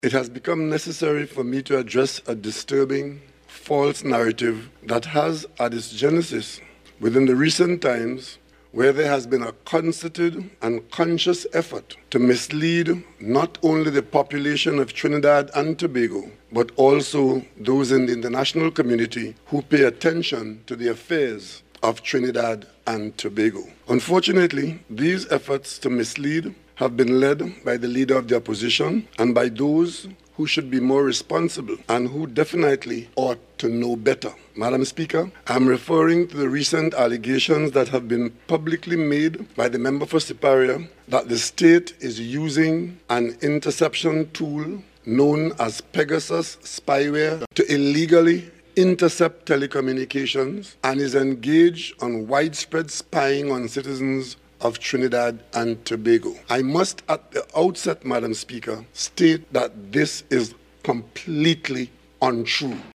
It has become necessary for me to address a disturbing, false narrative that has at its genesis within the recent times where there has been a concerted and conscious effort to mislead not only the population of Trinidad and Tobago, but also those in the international community who pay attention to the affairs of Trinidad and Tobago. Unfortunately, these efforts to mislead have been led by the leader of the opposition and by those who should be more responsible and who definitely ought to know better. Madam Speaker, I'm referring to the recent allegations that have been publicly made by the member for Siparia that the state is using an interception tool known as Pegasus spyware to illegally intercept telecommunications and is engaged on widespread spying on citizens of Trinidad and Tobago. I must at the outset, Madam Speaker, state that this is completely untrue.